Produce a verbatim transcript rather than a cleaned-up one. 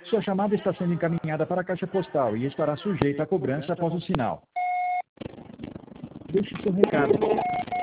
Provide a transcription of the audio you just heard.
Sua chamada está sendo encaminhada para a caixa postal e estará sujeita a cobrança após o sinal. Deixe seu recado.